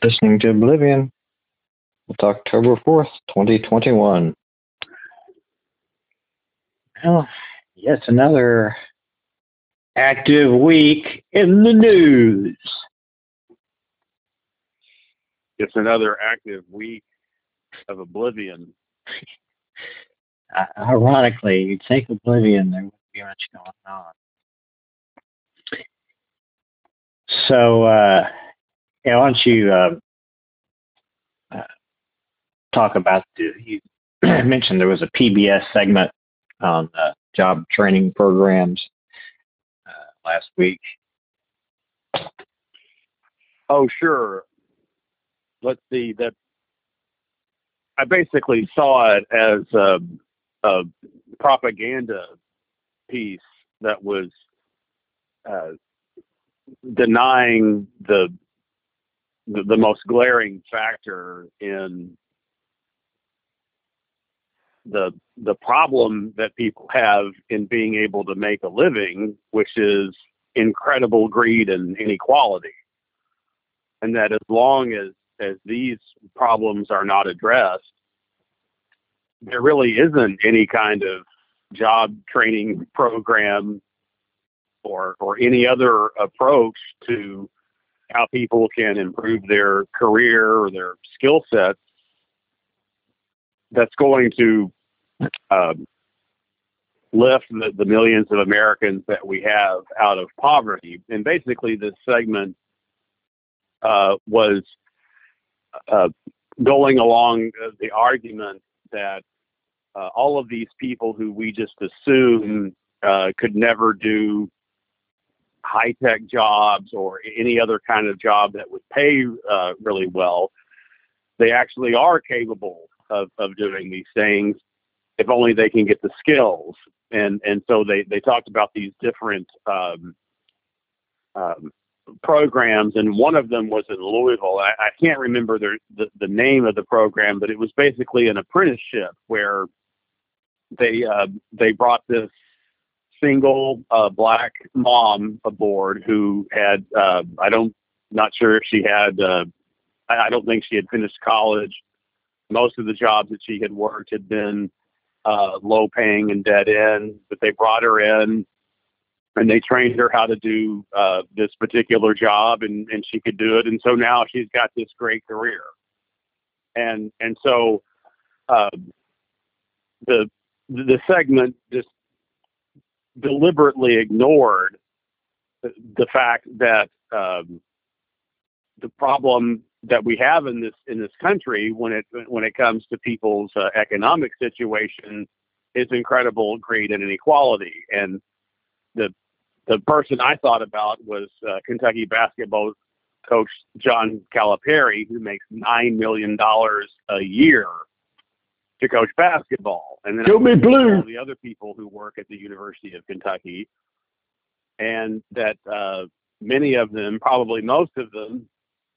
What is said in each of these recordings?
Listening to Oblivion. It's October 4th, 2021. Well, yet another active week in the news. It's another active week of Oblivion. Ironically, you'd think Oblivion, there wouldn't be much going on. So, why don't you talk about you mentioned there was a PBS segment on job training programs last week. Oh, sure. Let's see. That I basically saw it as a propaganda piece that was denying the most glaring factor in the problem that people have in being able to make a living, which is incredible greed and inequality. And that as long as these problems are not addressed, there really isn't any kind of job training program or any other approach to how people can improve their career or their skill sets that's going to lift the millions of Americans that we have out of poverty. And basically this segment was going along the argument that all of these people who we just assume could never do high-tech jobs or any other kind of job that would pay really well, they actually are capable of doing these things if only they can get the skills. And so they talked about these different programs, and one of them was in Louisville. I can't remember the name of the program, but it was basically an apprenticeship where they brought this single black mom aboard who had not sure if she had I don't think she had finished college. Most of the jobs that she had worked had been low paying and dead end, but they brought her in and they trained her how to do this particular job, and she could do it. And so now she's got this great career. And so the segment just deliberately ignored the fact that the problem that we have in this country when it comes to people's economic situation is incredible greed and inequality. And the person I thought about was Kentucky basketball coach John Calipari, who makes $9 million a year to coach basketball. And then Show me blue. All the other people who work at the University of Kentucky, and that many of them, probably most of them,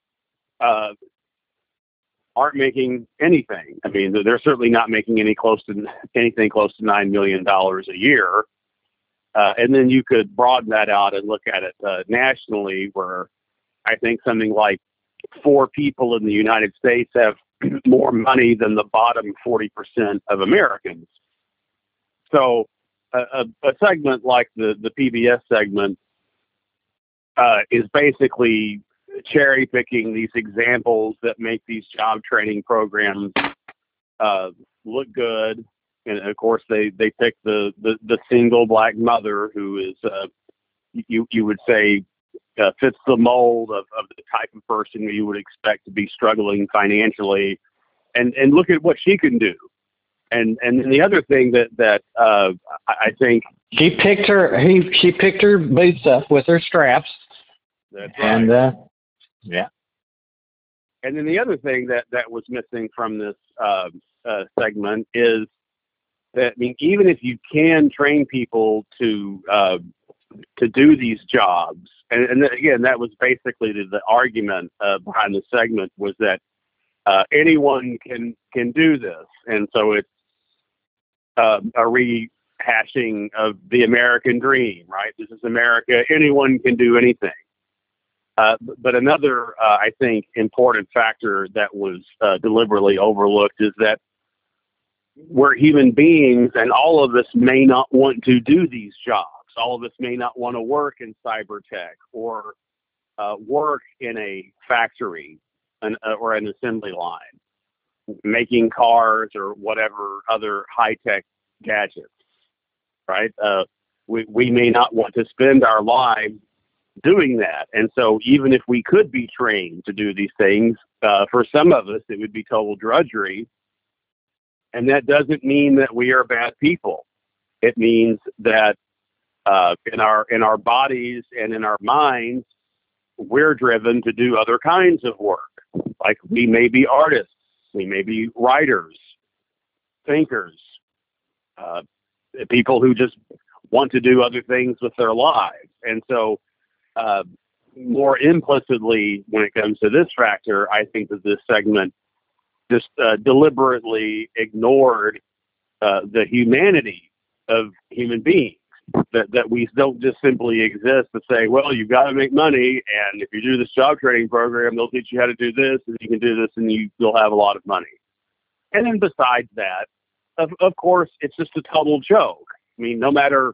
aren't making anything. I mean, they're certainly not making anything close to $9 million a year. And then you could broaden that out and look at it nationally, where I think something like 4 people in the United States have more money than the bottom 40% of Americans. So a segment like the PBS segment is basically cherry picking these examples that make these job training programs look good. And of course they pick the single black mother who is you would say fits the mold of the type of person you would expect to be struggling financially, and look at what she can do. And then the other thing that I think she picked her boots up with her straps. That's right. And yeah. And then the other thing that was missing from this segment is that, I mean, even if you can train people to do these jobs, and again, that was basically the argument behind the segment, was that anyone can do this. And so it's a rehashing of the American dream, right? This is America. Anyone can do anything. But another, I think, important factor that was deliberately overlooked is that we're human beings, and all of us may not want to do these jobs. All of us may not want to work in cyber tech or work in a factory or an assembly line, making cars or whatever other high-tech gadgets, right? We may not want to spend our lives doing that. And so even if we could be trained to do these things, for some of us, it would be total drudgery. And that doesn't mean that we are bad people. It means that in our bodies and in our minds, we're driven to do other kinds of work. Like we may be artists, we may be writers, thinkers, people who just want to do other things with their lives. And so more implicitly, when it comes to this factor, I think that this segment just deliberately ignored the humanity of human beings. That we don't just simply exist to say, well, you've got to make money, and if you do this job training program, they'll teach you how to do this, and you can do this, and you'll have a lot of money. And then besides that, of course, it's just a total joke. I mean, no matter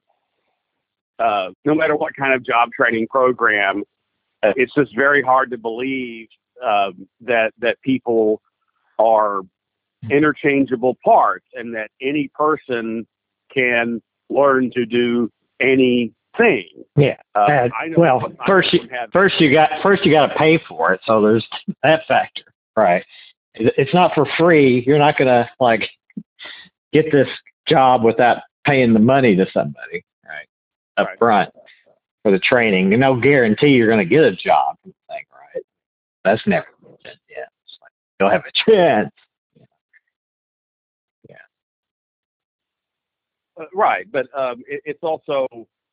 what kind of job training program, it's just very hard to believe that people are interchangeable parts, and that any person can learn to do anything. Yeah. Well, first you got to pay for it. So there's that factor, right? It's not for free. You're not going to get this job without paying the money to somebody, right? Up front for the training. And no guarantee you're going to get a job, right? That's never been. Yeah. It's like you'll have a chance. Right, but it's also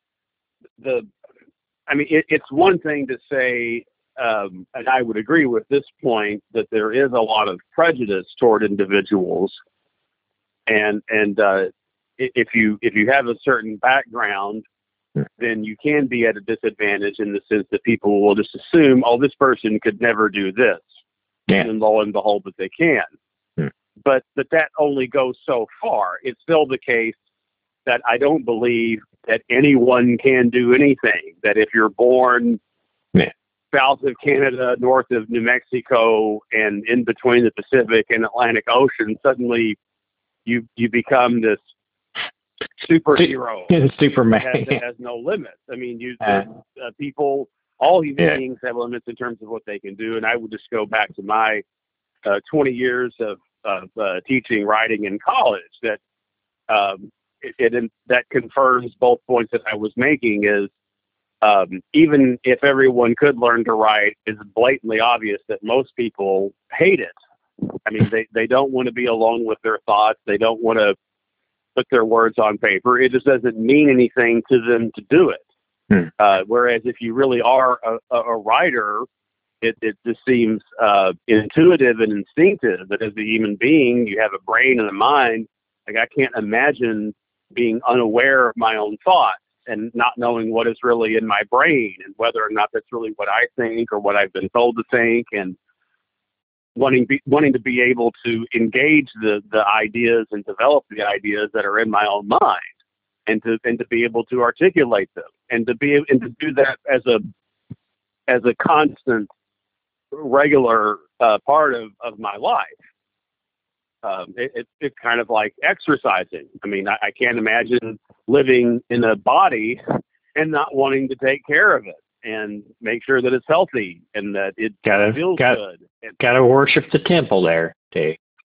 it's one thing to say, and I would agree with this point, that there is a lot of prejudice toward individuals, and if you have a certain background, then you can be at a disadvantage in the sense that people will just assume, oh, this person could never do this, and lo and behold, that they can. But that only goes so far. It's still the case that I don't believe that anyone can do anything. That if you're born south of Canada, north of New Mexico, and in between the Pacific and Atlantic Ocean, suddenly you become this superhero. Superman. That has no limits. I mean, people, all human beings have limits in terms of what they can do. And I would just go back to my 20 years of teaching writing in college, that that confirms both points that I was making. Is even if everyone could learn to write, it's blatantly obvious that most people hate it. I mean, they don't want to be alone with their thoughts. They don't want to put their words on paper. It just doesn't mean anything to them to do it. Whereas if you really are a writer, it just seems intuitive and instinctive that as a human being, you have a brain and a mind. Like, I can't imagine being unaware of my own thoughts and not knowing what is really in my brain and whether or not that's really what I think or what I've been told to think, and wanting to be able to engage the ideas and develop the ideas that are in my own mind, and to be able to articulate them, and to do that as a constant, regular part of my life. It's kind of like exercising. I mean, I can't imagine living in a body and not wanting to take care of it and make sure that it's healthy and that it feels good. Got to worship the temple there, Dave.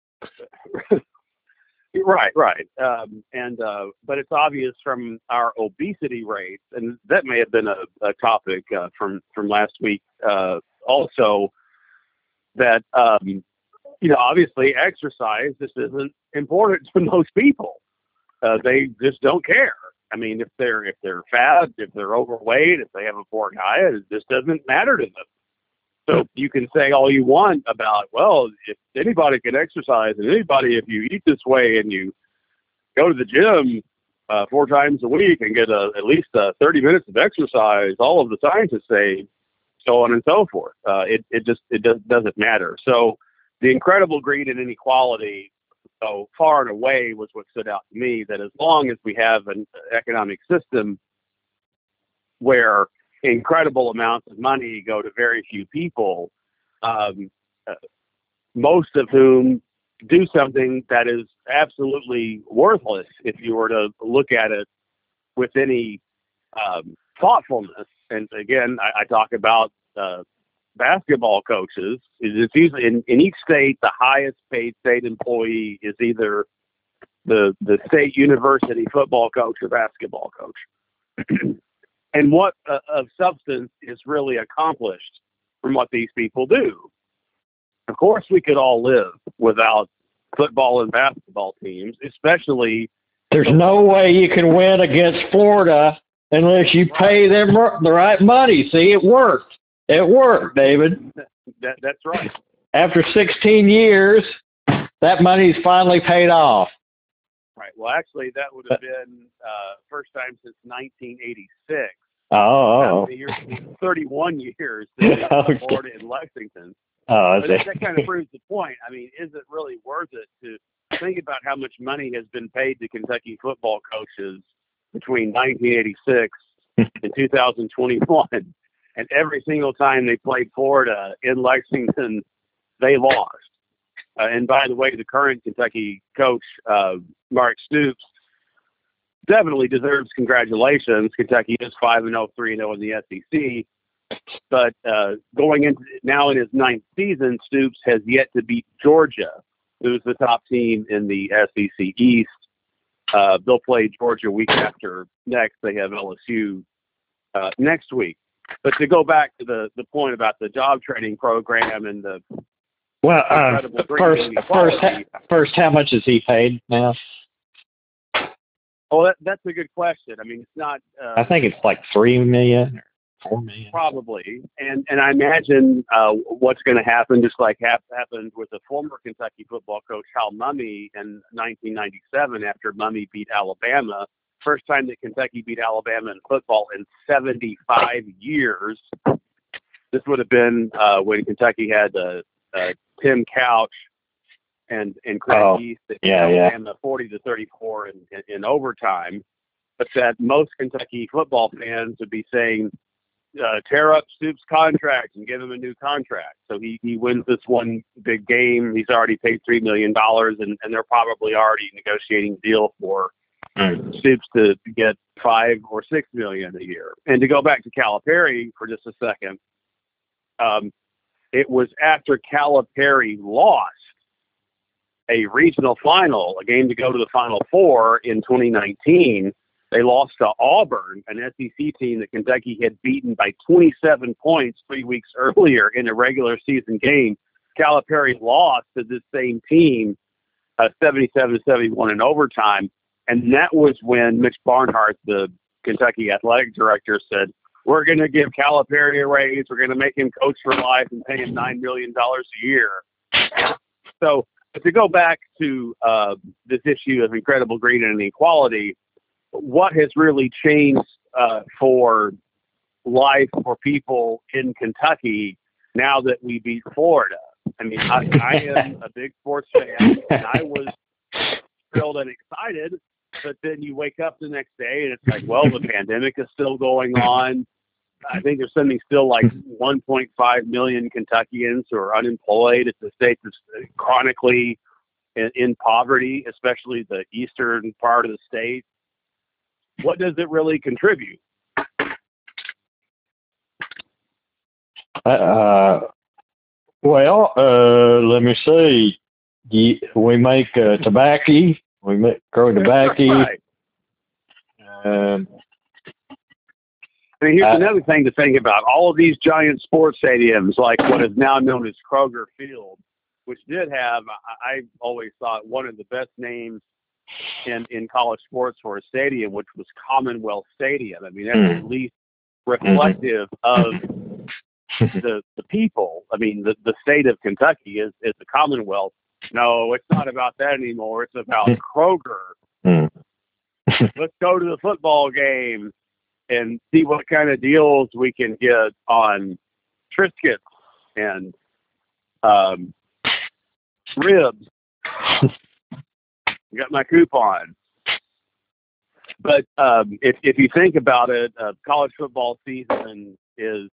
Right. But it's obvious from our obesity rates, and that may have been a topic from last week also, that obviously exercise just isn't important to most people. They just don't care. I mean, if they're fat, if they're overweight, if they have a poor diet, it just doesn't matter to them. So you can say all you want about, well, if anybody can exercise, and anybody, if you eat this way and you go to the gym 4 times a week and get at least 30 minutes of exercise, all of the scientists say so on and so forth. Doesn't matter. So the incredible greed and inequality, so far and away, was what stood out to me, that as long as we have an economic system where incredible amounts of money go to very few people, most of whom do something that is absolutely worthless if you were to look at it with any thoughtfulness. And again, I talk about basketball coaches. It's usually in each state, the highest paid state employee is either the state university football coach or basketball coach. And what of substance is really accomplished from what these people do? Of course, we could all live without football and basketball teams, especially. There's no way you can win against Florida unless you pay them the right money. See, it worked. It worked, David. That's right. After 16 years, that money's finally paid off. Right. Well, actually, that would have been first time since 1986. Oh. 31 years in Florida and Lexington. But that kind of proves the point. I mean, is it really worth it to think about how much money has been paid to Kentucky football coaches between 1986 and 2021? And every single time they played Florida in Lexington, they lost. And by the way, the current Kentucky coach, Mark Stoops, definitely deserves congratulations. Kentucky is 5-0, 3-0 in the SEC. But going into now in his 9th season, Stoops has yet to beat Georgia, who's the top team in the SEC East. They'll play Georgia week after next. They have LSU next week. But to go back to the point about the job training program and the first, how much is he paid now? Oh, that's a good question. I mean, it's not. I think it's like $3 million or $4 million. Probably, and I imagine what's going to happen, just like happened with the former Kentucky football coach Hal Mumme in 1997 after Mumme beat Alabama. First time that Kentucky beat Alabama in football in 75 years. This would have been when Kentucky had Tim Couch and Craig East that beat Alabama 40-34 in overtime. But that most Kentucky football fans would be saying, tear up Stoops' contract and give him a new contract. So he wins this one big game. He's already paid $3 million, and they're probably already negotiating a deal for Stoops to get $5 or $6 million a year. And to go back to Calipari for just a second, it was after Calipari lost a regional final, a game to go to the Final Four in 2019. They lost to Auburn, an SEC team that Kentucky had beaten by 27 points 3 weeks earlier in a regular season game. Calipari lost to this same team 77-71 in overtime. And that was when Mitch Barnhart, the Kentucky athletic director, said, we're going to give Calipari a raise. We're going to make him coach for life and pay him $9 million a year. So to go back to this issue of incredible greed and inequality, what has really changed for life for people in Kentucky now that we beat Florida? I mean, I am a big sports fan, and I was thrilled and excited, but then you wake up the next day and it's like, well, the pandemic is still going on. I think there's something still like 1.5 million Kentuckians who are unemployed. It's a state that's chronically in poverty, especially the eastern part of the state. What does it really contribute? Well, let me see. We make tobacco. We grow tobacco. Right. I mean, here's another thing to think about. All of these giant sports stadiums, like what is now known as Kroger Field, which did have, I always thought, one of the best names in college sports for a stadium, which was Commonwealth Stadium. I mean, that's at least reflective of the people. I mean, the state of Kentucky is the Commonwealth. No, it's not about that anymore. It's about Kroger. Let's go to the football game and see what kind of deals we can get on Triscuits and ribs. Got my coupon. But if you think about it, college football season is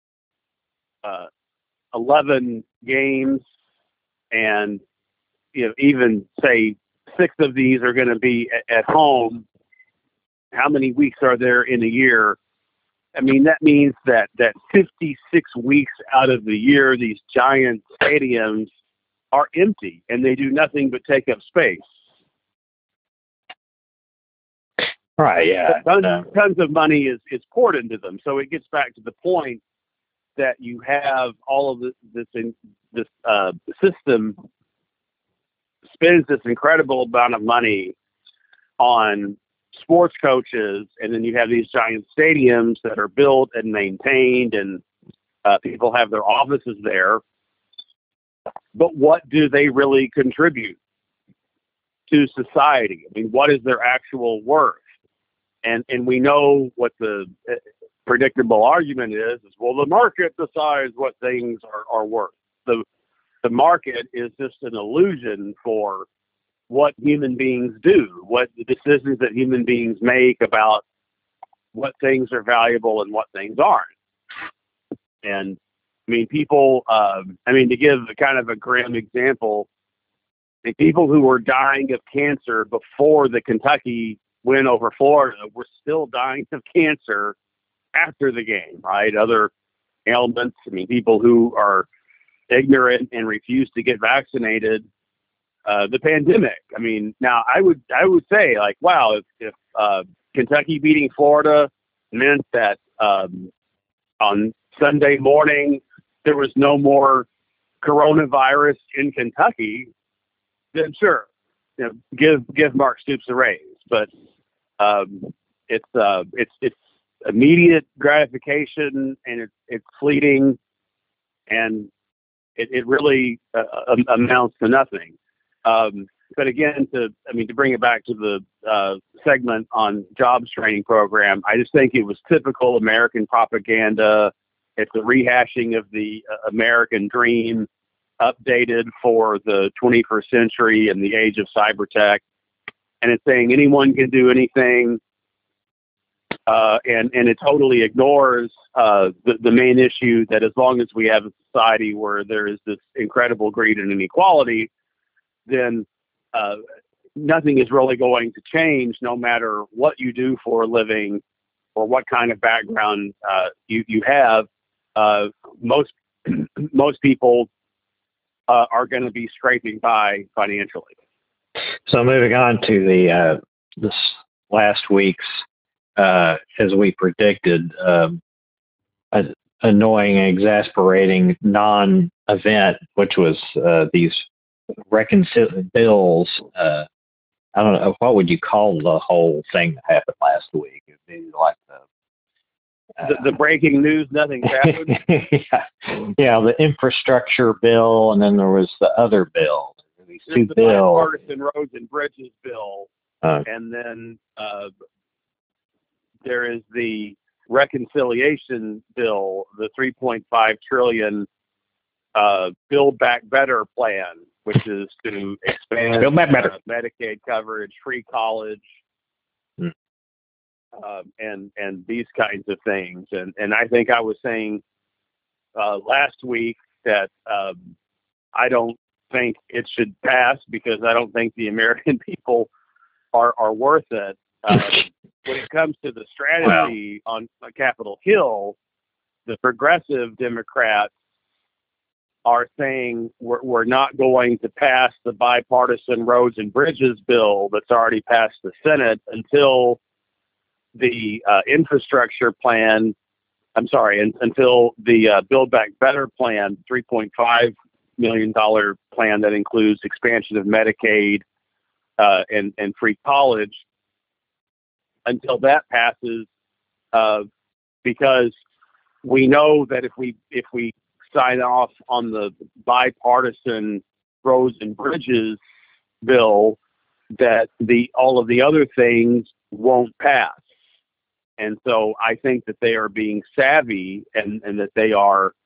11 games, and even say 6 of these are going to be at home. How many weeks are there in a year? I mean, that means that 56 weeks out of the year, these giant stadiums are empty, and they do nothing but take up space. Right, yeah. Tons of money is poured into them. So it gets back to the point that you have all of this system spends this incredible amount of money on sports coaches, and then you have these giant stadiums that are built and maintained, and people have their offices there. But what do they really contribute to society? I mean, what is their actual worth? And we know what the predictable argument is, well, the market decides what things are worth. The market is just an illusion for what human beings do, what the decisions that human beings make about what things are valuable and what things aren't. And I mean, people, to give kind of a grim example, the people who were dying of cancer before the Kentucky win over Florida were still dying of cancer after the game, right? Other ailments. I mean, people who are ignorant and refuse to get vaccinated. The pandemic. I mean, now I would say, like, wow, if Kentucky beating Florida meant that on Sunday morning there was no more coronavirus in Kentucky, then sure, give Mark Stoops a raise. But it's immediate gratification, and it's fleeting, and it really amounts to nothing. But again, to bring it back to the segment on jobs training program, I just think it was typical American propaganda. It's a rehashing of the American dream, updated for the 21st century and the age of cyber tech. And it's saying anyone can do anything. And it totally ignores the main issue that as long as we have a society where there is this incredible greed and inequality, then nothing is really going to change, no matter what you do for a living or what kind of background you have. Most people are going to be scraping by financially. So moving on to the this last week's, as we predicted, annoying, exasperating non-event, which was these bills. I don't know, what would you call the whole thing that happened last week? It'd be like the breaking news, nothing's happened. Yeah, the infrastructure bill, and then there was the other bill. These two bills. The bipartisan roads and bridges bill, and then there is the reconciliation bill, the $3.5 trillion Build Back Better plan, which is to expand Medicaid coverage, free college, and these kinds of things. And I think I was saying last week that I don't think it should pass because I don't think the American people are worth it. When it comes to the strategy on Capitol Hill, the progressive Democrats are saying we're not going to pass the bipartisan roads and bridges bill that's already passed the Senate until the infrastructure plan. Until the Build Back Better plan, $3.5 million plan that includes expansion of Medicaid and free college. Until that passes, because we know that if we sign off on the bipartisan roads and bridges bill, that all of the other things won't pass. And so I think that they are being savvy and that they are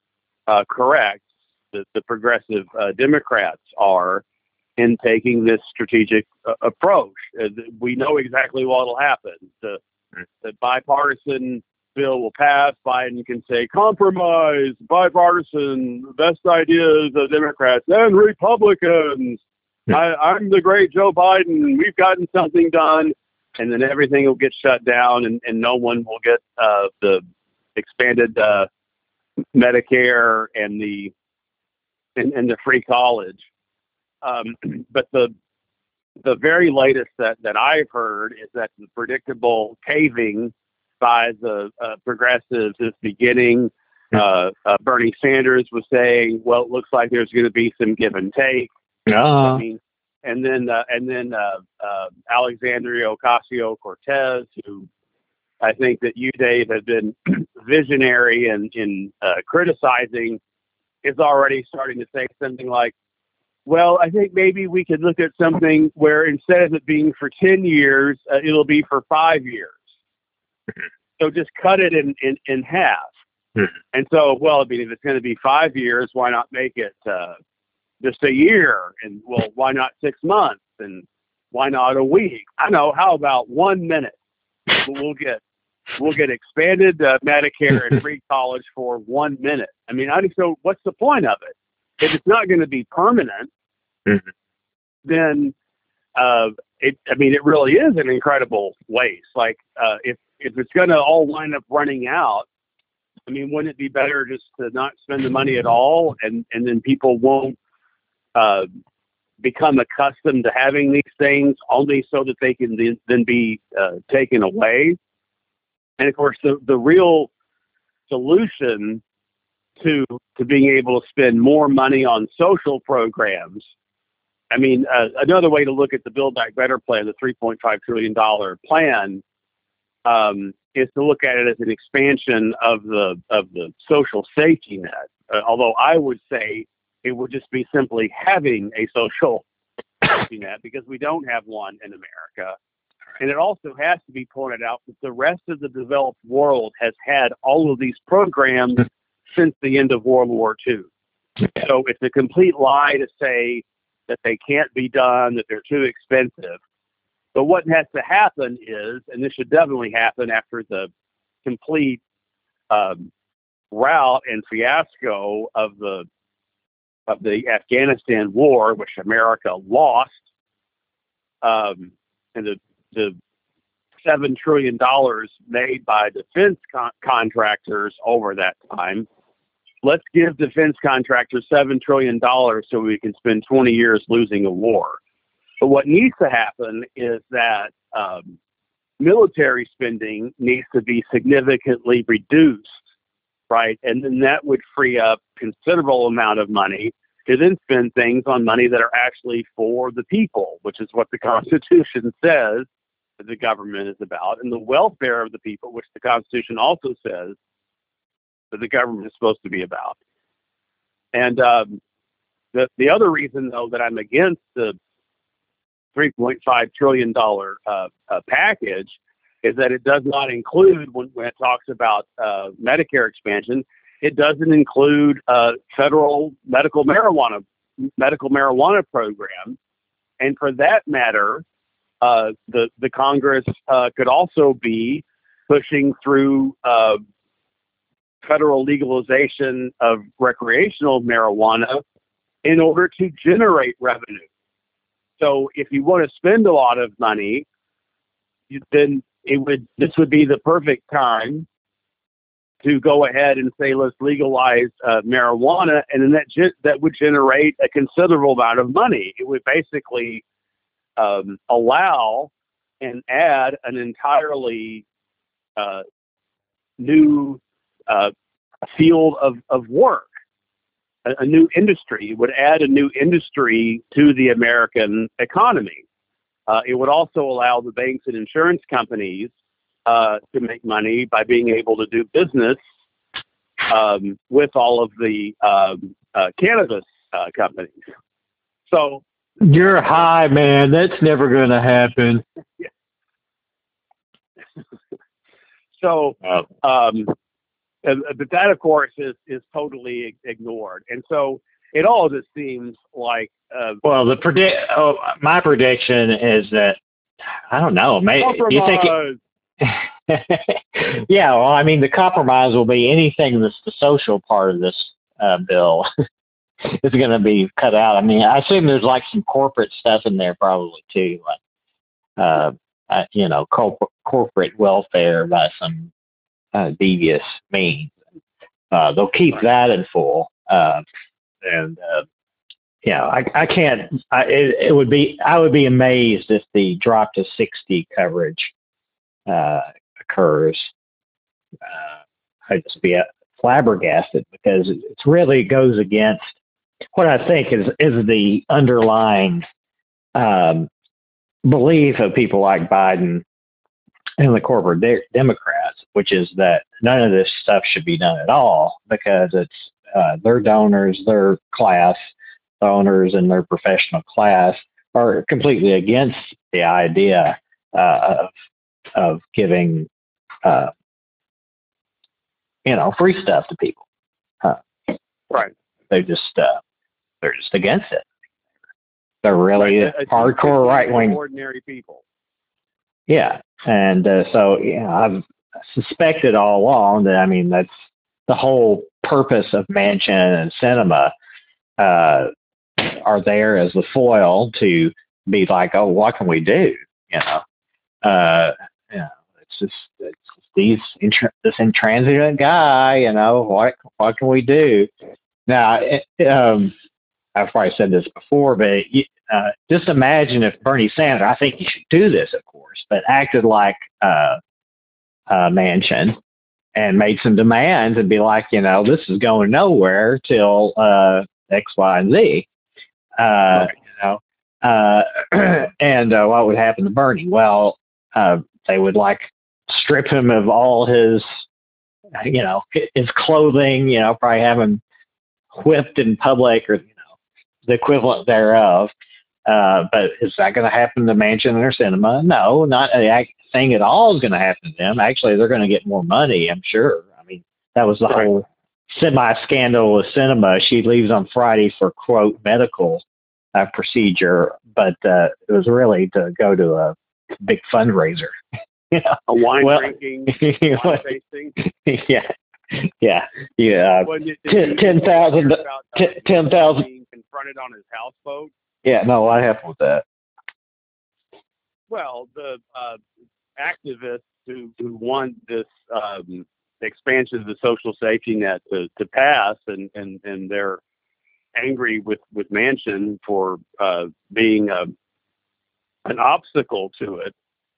correct the progressive Democrats are in taking this strategic approach. We know exactly what will happen. The bipartisan bill will pass. Biden can say compromise, bipartisan, the best ideas of Democrats and Republicans. I'm the great Joe Biden. We've gotten something done. And then everything will get shut down, and no one will get the expanded Medicare and the free college. But the very latest that I've heard is that the predictable caving by the progressives is beginning. Bernie Sanders was saying, "Well, it looks like there's going to be some give and take." I mean, and then Alexandria Ocasio-Cortez, who I think that you, Dave, have been visionary in criticizing, is already starting to say something like, well, I think maybe we could look at something where instead of it being for 10 years, it'll be for 5 years. So just cut it in half. And so, well, I mean, if it's going to be 5 years, why not make it just a year? And well, why not 6 months? And why not a week? I know. How about 1 minute? We'll get expanded Medicare and free college for 1 minute. I mean, so what's the point of it? If it's not going to be permanent, then it really is an incredible waste. Like if it's going to all wind up running out, I mean, wouldn't it be better just to not spend the money at all, and then people won't become accustomed to having these things only so that they can then be taken away? And of course, the real solution to being able to spend more money on social programs. I mean, another way to look at the Build Back Better plan, the $3.5 trillion plan, is to look at it as an expansion of the social safety net. Although I would say it would just be simply having a social safety net, because we don't have one in America. And it also has to be pointed out that the rest of the developed world has had all of these programs since the end of World War II. So it's a complete lie to say that they can't be done, that they're too expensive. But what has to happen is, and this should definitely happen after the complete rout and fiasco of the Afghanistan war, which America lost, and the $7 trillion made by defense contractors over that time. Let's give defense contractors $7 trillion so we can spend 20 years losing a war. But what needs to happen is that military spending needs to be significantly reduced, right? And then that would free up considerable amount of money to then spend things on money that are actually for the people, which is what the Constitution says that the government is about, and the welfare of the people, which the Constitution also says that the government is supposed to be about. And the other reason, though, that I'm against the $3.5 trillion package is that it does not include, when it talks about Medicare expansion, it doesn't include federal medical marijuana program. And for that matter, the Congress could also be pushing through federal legalization of recreational marijuana in order to generate revenue. So if you want to spend a lot of money, then this would be the perfect time to go ahead and say, let's legalize marijuana, and then that would generate a considerable amount of money. It would basically allow and add an entirely new field of work, a new industry. It would add a new industry to the American economy. It would also allow the banks and insurance companies to make money by being able to do business with all of the cannabis companies. So you're high, man. That's never going to happen. So but that, of course, is totally ignored. And so it all just seems like. Well, my prediction is that, I don't know, maybe you think yeah, well, I mean, the compromise will be anything that's the social part of this bill is going to be cut out. I mean, I assume there's like some corporate stuff in there probably too, like corporate welfare by some devious means. They'll keep that in full, and I can't. I would be amazed if the drop to 60 coverage occurs. I'd just be flabbergasted, because it really goes against what I think is the underlying belief of people like Biden and the corporate Democrats, which is that none of this stuff should be done at all, because it's their donors, their class owners, and their professional class are completely against the idea of giving free stuff to people. Right. They're just against it. They're really hardcore right wing, ordinary people. Yeah, and so I've suspected all along that, I mean, that's the whole purpose of Manchin and Sinema, are there as the foil to be like, oh, what can we do? It's just this intransigent guy. What can we do? Now, I've probably said this before, but just imagine if Bernie Sanders, I think he should do this, of course, but acted like Manchin and made some demands and be like, this is going nowhere till X, Y, and Z. And what would happen to Bernie? Well, they would strip him of all his clothing, probably have him whipped in public, or the equivalent thereof. But is that going to happen to Manchin or Sinema? No, not a thing at all is going to happen to them. Actually, they're going to get more money, I'm sure. I mean, that was the whole semi-scandal with Sinema. She leaves on Friday for, quote, medical procedure, but it was really to go to a big fundraiser. A wine drinking, wine tasting. Yeah. 10,000 being confronted on his houseboat. Yeah, no, what happened with that? Well, the activists who want this expansion of the social safety net to pass, and they're angry with Manchin for being an obstacle to it,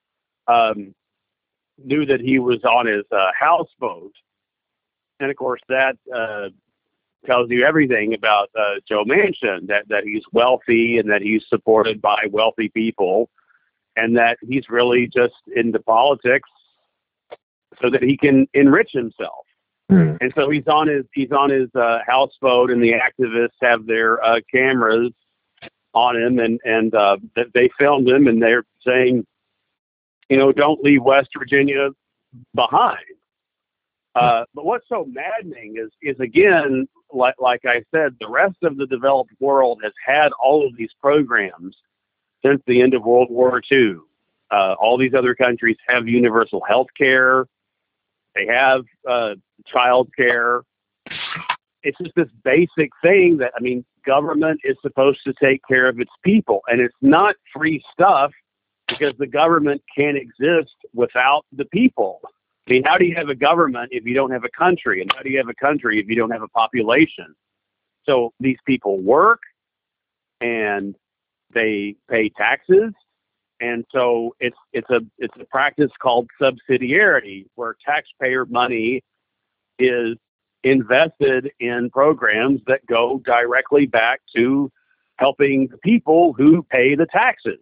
knew that he was on his houseboat. And of course, that tells you everything about Joe Manchin, that he's wealthy and that he's supported by wealthy people, and that he's really just into politics so that he can enrich himself. Mm. And so he's on his houseboat, and the activists have their cameras on him, and they filmed him, and they're saying, don't leave West Virginia behind. But what's so maddening is again, like I said, the rest of the developed world has had all of these programs since the end of World War II. All these other countries have universal health care. They have child care. It's just this basic thing that, government is supposed to take care of its people. And it's not free stuff, because the government can't exist without the people. How do you have a government if you don't have a country? And how do you have a country if you don't have a population? So these people work, and they pay taxes. And so it's a practice called subsidiarity, where taxpayer money is invested in programs that go directly back to helping the people who pay the taxes.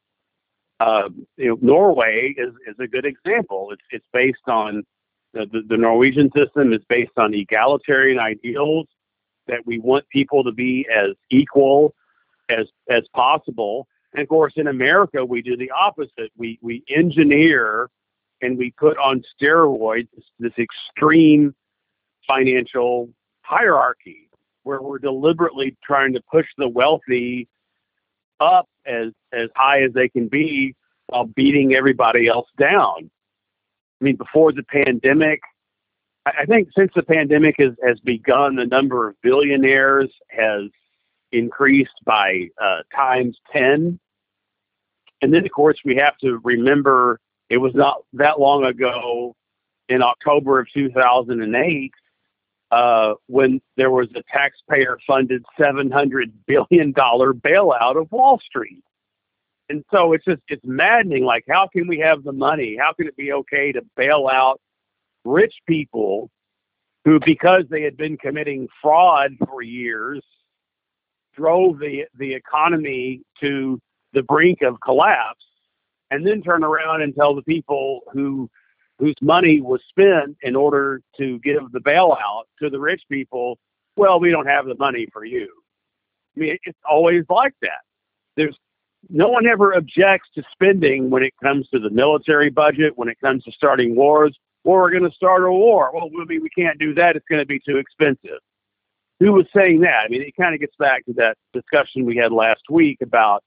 Norway is a good example. It's based on the Norwegian system is based on egalitarian ideals, that we want people to be as equal as possible. And of course, in America, we do the opposite. We engineer and we put on steroids this extreme financial hierarchy where we're deliberately trying to push the wealthy up as high as they can be while beating everybody else down. I mean, before the pandemic, I think since the pandemic has begun, the number of billionaires has increased by times 10. And then, of course, we have to remember it was not that long ago in October of 2008 when there was a taxpayer-funded $700 billion bailout of Wall Street. And so it's maddening. Like, how can we have the money? How can it be okay to bail out rich people who, because they had been committing fraud for years, drove the economy to the brink of collapse, and then turn around and tell the people whose money was spent in order to give the bailout to the rich people, well, we don't have the money for you. I mean, it's always like that. No one ever objects to spending when it comes to the military budget, when it comes to starting wars, or we're going to start a war. Well, we can't do that. It's going to be too expensive. Who was saying that? I mean, it kind of gets back to that discussion we had last week about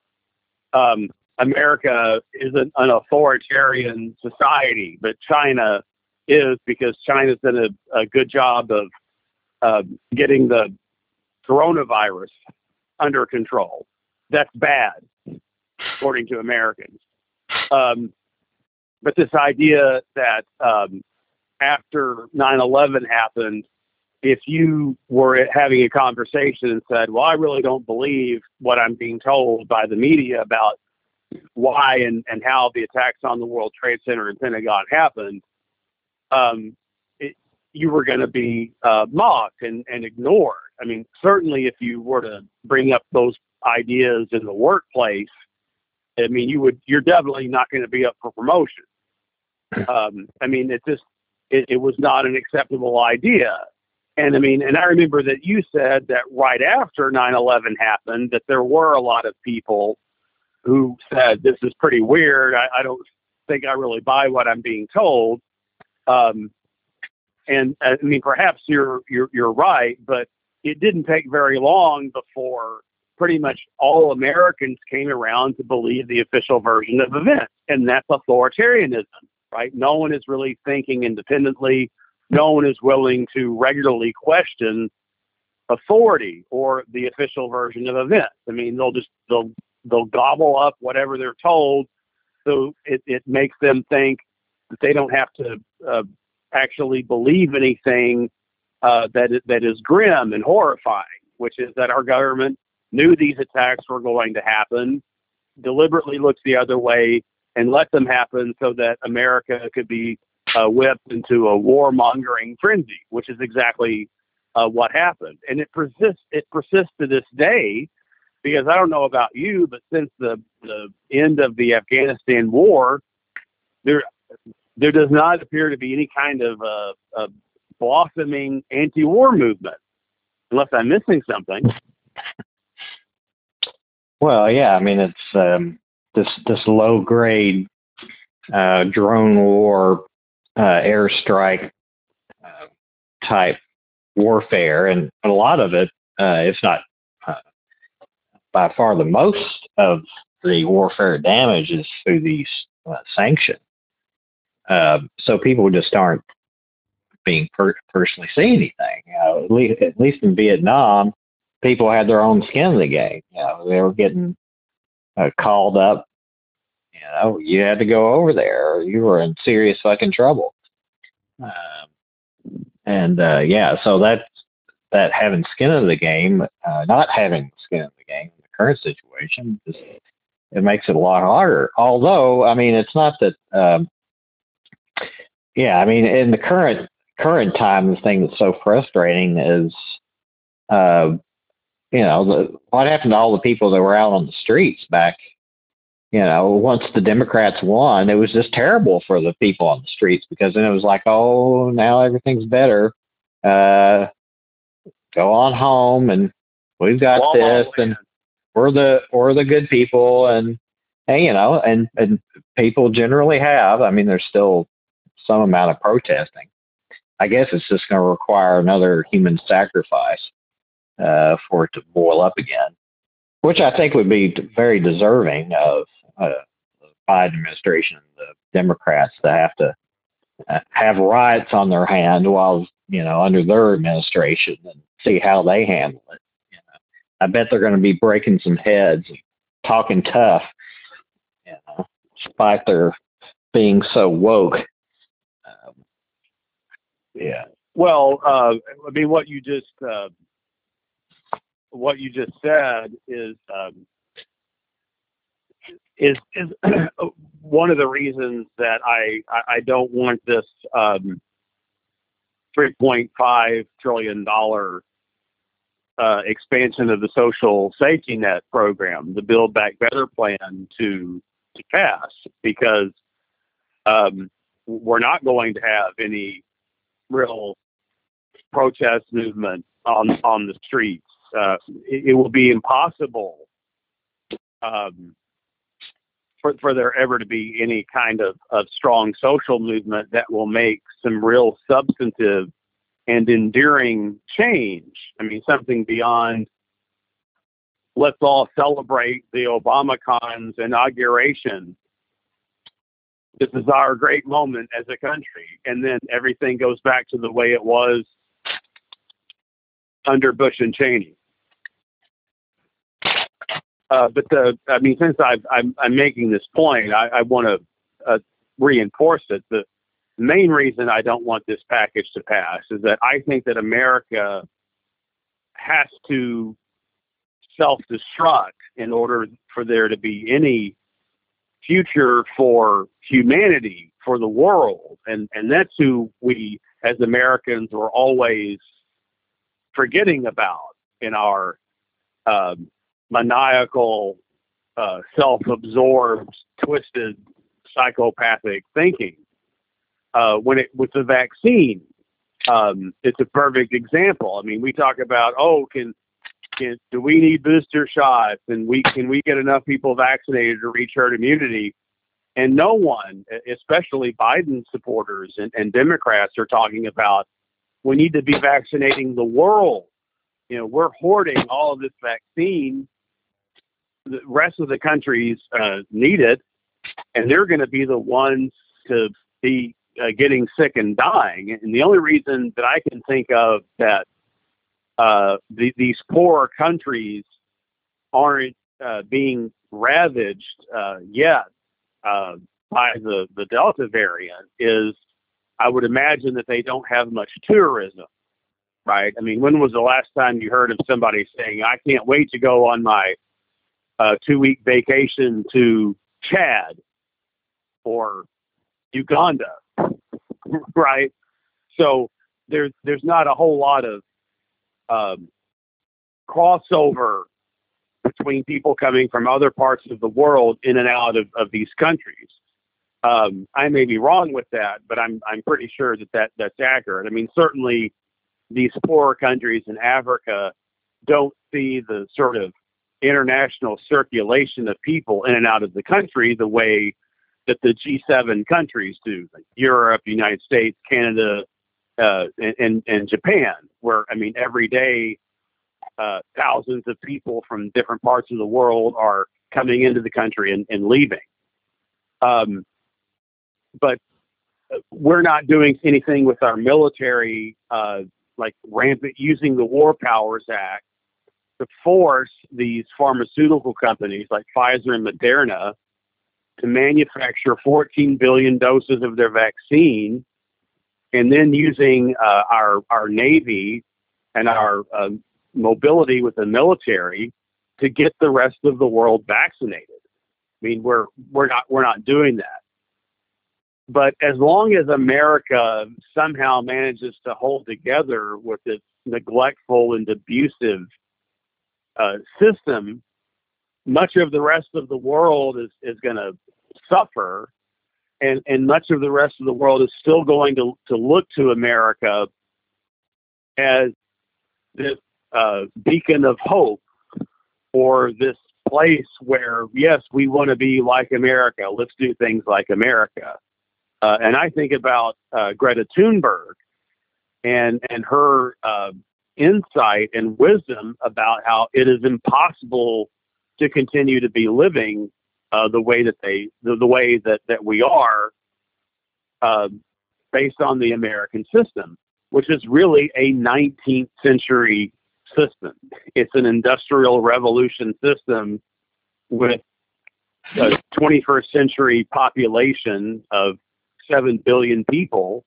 America is an authoritarian society, but China is, because China's done a good job of getting the coronavirus under control. That's bad, according to Americans. But this idea that after 9/11 happened, if you were having a conversation and said, well, I really don't believe what I'm being told by the media about why and how the attacks on the World Trade Center and Pentagon happened, you were going to be mocked and ignored. I mean, certainly if you were to bring up those ideas in the workplace, I mean, you're definitely not going to be up for promotion. I mean, it was not an acceptable idea. And I mean, and I remember that you said that right after 9/11 happened, that there were a lot of people who said, this is pretty weird. I don't think I really buy what I'm being told. And I mean, perhaps you're right, but it didn't take very long before pretty much all Americans came around to believe the official version of events, and that's authoritarianism, right? No one is really thinking independently. No one is willing to regularly question authority or the official version of events. I mean, they'll gobble up whatever they're told, so it makes them think that they don't have to actually believe anything that is grim and horrifying, which is that our government knew these attacks were going to happen, deliberately looked the other way, and let them happen so that America could be whipped into a warmongering frenzy, which is exactly what happened. And it persists to this day, because I don't know about you, but since the end of the Afghanistan war, there does not appear to be any kind of a blossoming anti-war movement, unless I'm missing something. Well, yeah, I mean, it's this low-grade drone war, airstrike type warfare, and a lot of it, if not by far the most of the warfare damage, is through these sanctions. So people just aren't being personally seeing anything. At least in Vietnam, people had their own skin in the game. They were getting called up. You had to go over there, or you were in serious fucking trouble. So that having skin in the game, not having skin in the game in the current situation, it makes it a lot harder. Although, I mean, it's not that. I mean, in the current time, the thing that's so frustrating is, what happened to all the people that were out on the streets back. Once the Democrats won, it was just terrible for the people on the streets, because then it was like, oh, now everything's better. Go on home, and we've got this, and we're the good people, and people generally have. I mean, there's still some amount of protesting, I guess it's just going to require another human sacrifice for it to boil up again, which I think would be very deserving of the Biden administration and the Democrats to have to have riots on their hand while, under their administration, and see how they handle it. I bet they're going to be breaking some heads and talking tough, despite their being so woke. Yeah. Well, I mean, what you just said is one of the reasons that I don't want this $3.5 trillion expansion of the social safety net program, the Build Back Better plan, to pass, because we're not going to have any real protest movement on the streets. It will be impossible for there ever to be any kind of strong social movement that will make some real substantive and enduring change. I mean, something beyond let's all celebrate the Obamacon's inauguration. This is our great moment as a country. And then everything goes back to the way it was under Bush and Cheney. But since I'm making this point, I want to reinforce it. The main reason I don't want this package to pass is that I think that America has to self-destruct in order for there to be any future for humanity, for the world. And that's who we as Americans were always forgetting about in our maniacal, self-absorbed, twisted, psychopathic thinking. With the vaccine, it's a perfect example. I mean, we talk about, do we need booster shots, and can we get enough people vaccinated to reach herd immunity? And no one, especially Biden supporters and Democrats, are talking about we need to be vaccinating the world. We're hoarding all of this vaccine. The rest of the countries need it, and they're going to be the ones to be getting sick and dying. And the only reason that I can think of that these poor countries aren't being ravaged yet by the Delta variant is, I would imagine that they don't have much tourism, right? I mean, when was the last time you heard of somebody saying, I can't wait to go on my 2-week vacation to Chad or Uganda, right? So there's not a whole lot of crossover between people coming from other parts of the world in and out of these countries. I may be wrong with that, but I'm pretty sure that's accurate. I mean, certainly these poor countries in Africa don't see the sort of international circulation of people in and out of the country the way that the G7 countries do, like Europe, United States, Canada, and Japan, where, I mean, every day thousands of people from different parts of the world are coming into the country and leaving. But we're not doing anything with our military, like rampant using the War Powers Act to force these pharmaceutical companies like Pfizer and Moderna to manufacture 14 billion doses of their vaccine, and then using our Navy and our mobility with the military to get the rest of the world vaccinated. I mean, we're not doing that. But as long as America somehow manages to hold together with its neglectful and abusive system, much of the rest of the world is going to suffer, and much of the rest of the world is still going to look to America as this beacon of hope, or this place where, yes, we want to be like America. Let's do things like America. And I think about Greta Thunberg and her insight and wisdom about how it is impossible to continue to be living the way that we are, based on the American system, which is really a 19th century system. It's an industrial revolution system with a 21st century population of 7 billion people,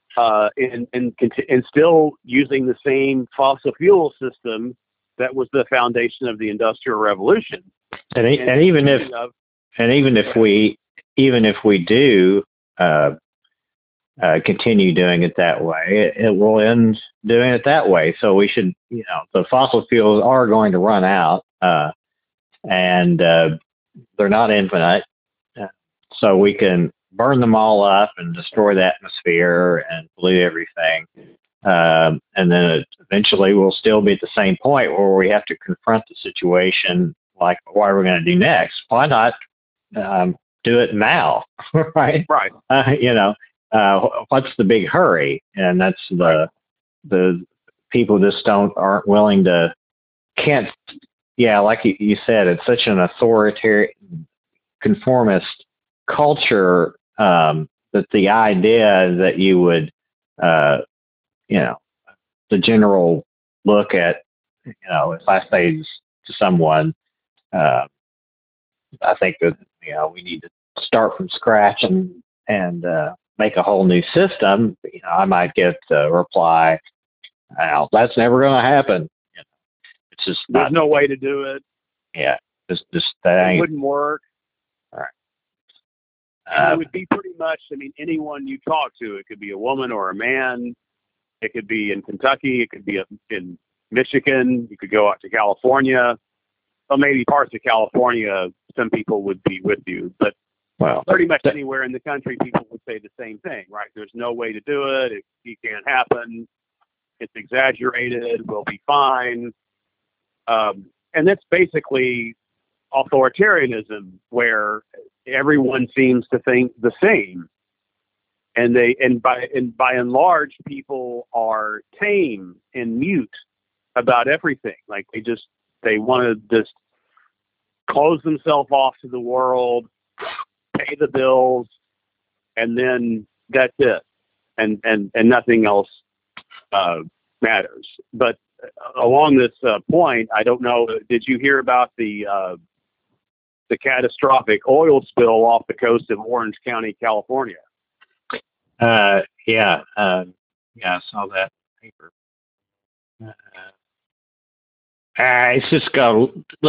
and still using the same fossil fuel system that was the foundation of the Industrial Revolution. And even if we do continue doing it that way, it will end doing it that way. So we should, the fossil fuels are going to run out, and they're not infinite. So we can burn them all up and destroy the atmosphere and pollute everything. And then eventually we'll still be at the same point where we have to confront the situation, like, what are we going to do next? Why not do it now? Right. Right. What's the big hurry? And that's the people just aren't willing to, like you said, it's such an authoritarian, conformist culture, that the idea that you would, the general look at, if I say to someone, I think that, we need to start from scratch and make a whole new system, I might get a reply, that's never going to happen. It's just there's no way to do it. Yeah. Just that it wouldn't work. All right. It would be pretty much, anyone you talk to, it could be a woman or a man. It could be in Kentucky. It could be in Michigan. You could go out to California. Well, maybe parts of California, some people would be with you, but pretty much anywhere in the country, people would say the same thing, right? There's no way to do it. It can't happen. It's exaggerated. We'll be fine. And that's basically authoritarianism, where everyone seems to think the same, and by and large, people are tame and mute about everything. Like they want to just close themselves off to the world, pay the bills, and then that's it, and nothing else matters. But along this point, I don't know, did you hear about the catastrophic oil spill off the coast of Orange County, California? Yeah, I saw that paper. It's just got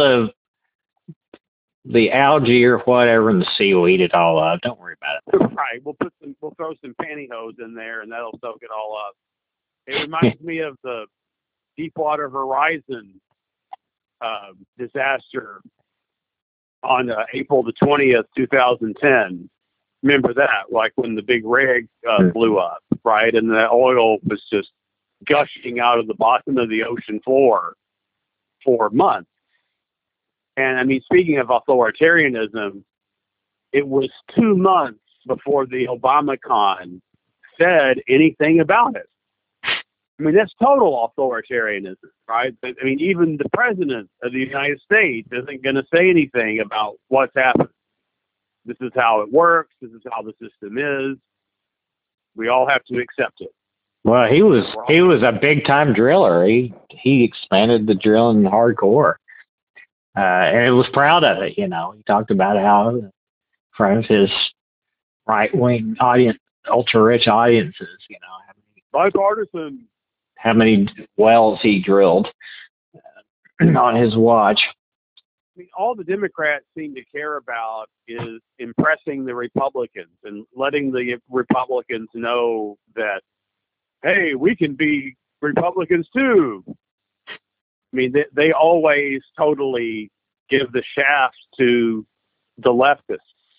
the algae or whatever, and the sea will eat it all up. Don't worry about it. Right. We'll throw some pantyhose in there, and that'll soak it all up. It reminds me of the Deepwater Horizon disaster on April the 20th, 2010. Remember that? Like when the big rig blew up, right? And the oil was just gushing out of the bottom of the ocean floor for months. And speaking of authoritarianism, it was 2 months before the Obamacon said anything about it. That's total authoritarianism, right? Even the president of the United States isn't going to say anything about what's happened. This is how it works. This is how the system is. We all have to accept it. Well, he was a big time driller. He expanded the drilling hardcore, and he was proud of it. He talked about how in front of his right wing audience, ultra rich audiences, bipartisan. How many wells he drilled on his watch. All the Democrats seem to care about is impressing the Republicans and letting the Republicans know that, hey, we can be Republicans too. They always totally give the shaft to the leftists.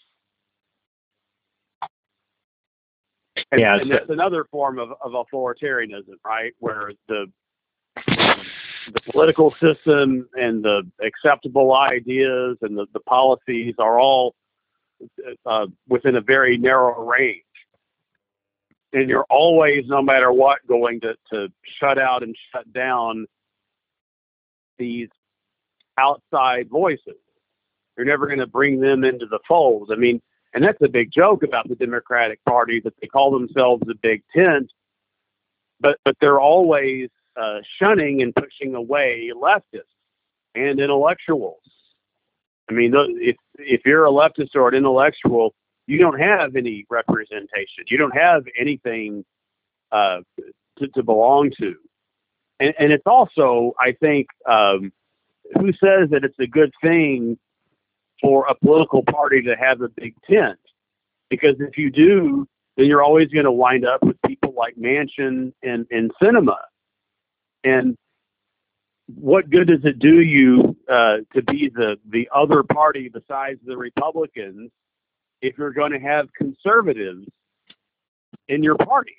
And that's another form of authoritarianism, right? Where the political system and the acceptable ideas and the policies are all within a very narrow range. and you're always, no matter what, going to shut out and shut down these outside voices. You're never going to bring them into the fold. I mean, and that's a big joke about the Democratic Party, that they call themselves the Big Tent, but they're always shunning and pushing away leftists and intellectuals. I mean, if you're a leftist or an intellectual, you don't have any representation. You don't have anything to belong to. And it's also, I think, who says that it's a good thing for a political party to have a big tent? Because if you do, then you're always going to wind up with people like Manchin and Sinema. And what good does it do you to be the other party besides the Republicans if you're going to have conservatives in your party?